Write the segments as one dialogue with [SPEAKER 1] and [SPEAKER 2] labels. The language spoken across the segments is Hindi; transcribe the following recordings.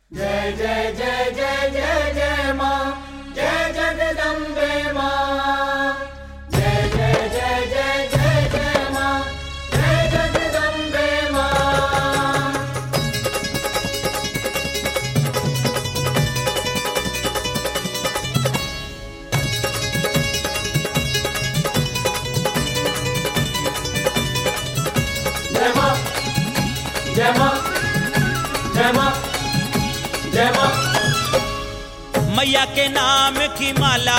[SPEAKER 1] जय जय जय जय जय जय माँ, जय जगदम्बे माँ। जय जय जय जय जय जय माँ, जय जगदम्बे माँ। जय माँ, जय माँ, जय माँ, जय माँ।
[SPEAKER 2] मैया के नाम की माला,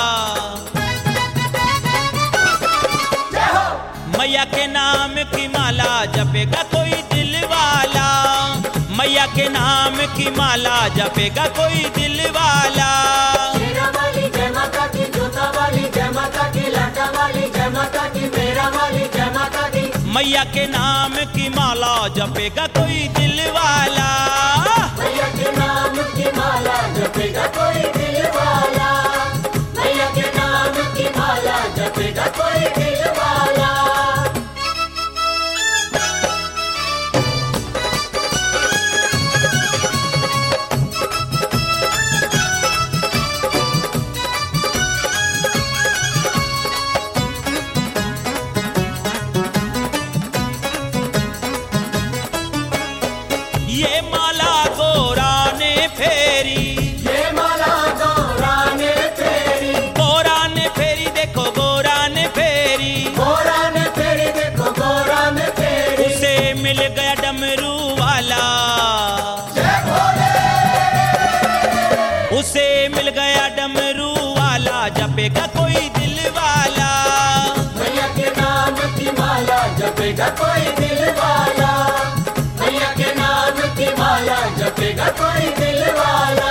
[SPEAKER 1] जय हो।
[SPEAKER 2] मैया के नाम की माला जपेगा कोई दिल वाला। मैया के नाम की माला जपेगा कोई दिल वाला।
[SPEAKER 1] शेरा वाली जय माता की, जोता वाली जय माता की, लाटा वाली जय माता की, मेरा वाली जय माता की।
[SPEAKER 2] मैया के नाम की माला जपेगा कोई दिल वाला।
[SPEAKER 1] मैया के नाम की माला जपेगा कोई दिल वाला। मैया के नाम की माला जपेगा कोई दिल वाला।
[SPEAKER 2] ये माला गोरा ने फेरी,
[SPEAKER 1] ये माला गोरा ने फेरी,
[SPEAKER 2] गोरा ने फेरी, देखो गोरा ने फेरी।
[SPEAKER 1] गोरा ने फेरी, देखो गोरा ने फेरी।
[SPEAKER 2] उसे मिल गया डमरू वाला,
[SPEAKER 1] जय भोले।
[SPEAKER 2] उसे मिल गया डमरू वाला। जपेगा कोई दिल वाला।
[SPEAKER 1] मैया के नाम की माला जपेगा कोई दिल वाला। मैया के नाम की माला जपेगा कोई दिल वाला।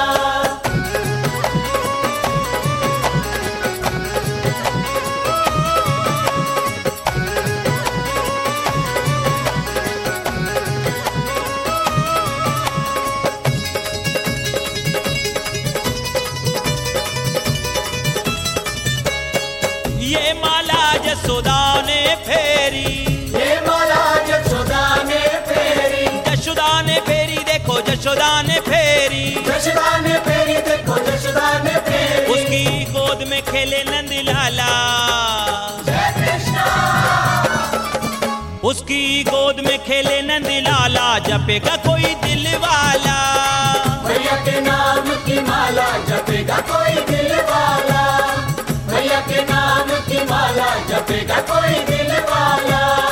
[SPEAKER 2] ये माला जसोदा ने फेरी,
[SPEAKER 1] ये माला यशोदा ने फेरी,
[SPEAKER 2] जशोदा ने फेरी, देखो जशोदा ने फेरी।
[SPEAKER 1] यशोदा ने फेरी, देखो यशोदा ने फेरी।
[SPEAKER 2] उसकी गोद में खेले नंद लाला,
[SPEAKER 1] जय कृष्णा।
[SPEAKER 2] उसकी गोद में खेले नंद लाला। जपेगा कोई दिल वाला।
[SPEAKER 1] मैया के नाम की माला जपेगा कोई दिल वाला। मैया के नाम की माला जपेगा कोई दिल वाला।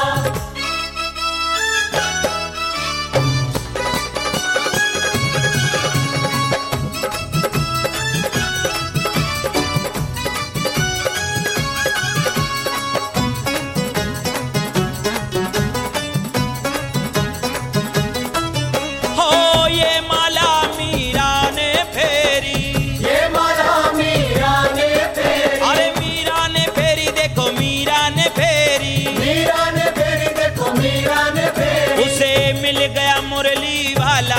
[SPEAKER 2] हो ये माला मीरा ने फेरी,
[SPEAKER 1] ये माला मीरा ने फेरी,
[SPEAKER 2] अरे मीरा ने फेरी, देखो मीरा ने फेरी।
[SPEAKER 1] मीरा ने फेरी, देखो मीरा ने फेरी।
[SPEAKER 2] उसे मिल गया मुरली वाला,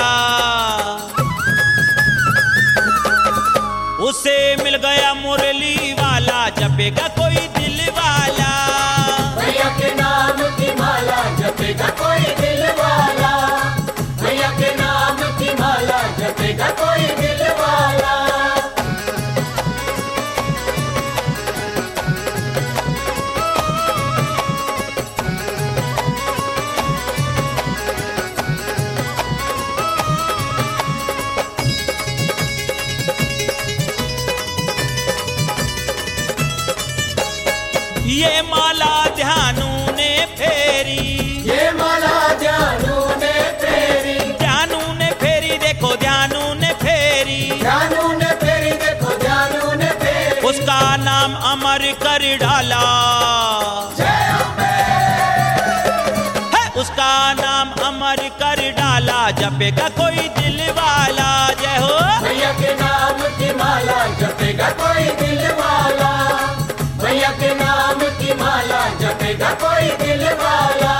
[SPEAKER 2] उसे मिल गया मुरली वाला। जपेगा कोई दिल वाला।
[SPEAKER 1] मैया के नाम की माला जपेगा कोई दिल वाला। मैया के नाम की माला जपेगा कोई दिल वाला।
[SPEAKER 2] ये माला ध्यानु ने फेरी,
[SPEAKER 1] ये माला जानू ने फेरी,
[SPEAKER 2] ध्यानु ने फेरी, देखो ध्यानु ने फेरी।
[SPEAKER 1] जानू ने फेरी, देखो जानू ने फेरी।
[SPEAKER 2] उसका नाम अमर कर डाला,
[SPEAKER 1] जय अम्बे।
[SPEAKER 2] है उसका नाम अमर कर डाला। जपेगा कोई दिल वाला। जय हो।
[SPEAKER 1] मैया के नाम की माला जपेगा कोई दिल वाला। मैया के नाम की माला जपेगा कोई दिल वाला।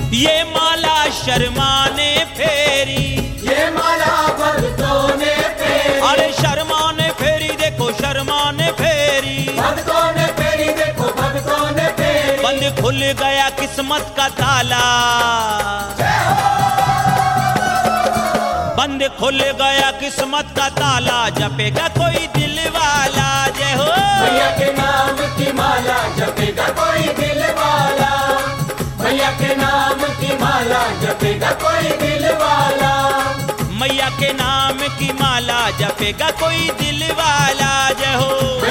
[SPEAKER 2] ये माला शर्मा ने फेरी,
[SPEAKER 1] ये माला भक्तों ने फेरी,
[SPEAKER 2] अरे शर्मा ने फेरी, देखो शर्मा ने फेरी,
[SPEAKER 1] भक्तों ने फेरी, देखो भक्तों ने फेरी।
[SPEAKER 2] बंद खुल गया किस्मत का ताला, बंद खुल गया किस्मत का ताला, जपेगा कोई दिल वाला जय हो।
[SPEAKER 1] मैया के नाम की माला जपेगा कोई दिल वाला, मैया के नाम की माला जपेगा कोई दिल वाला,
[SPEAKER 2] मैया के नाम की माला जपेगा कोई दिल वाला जय हो।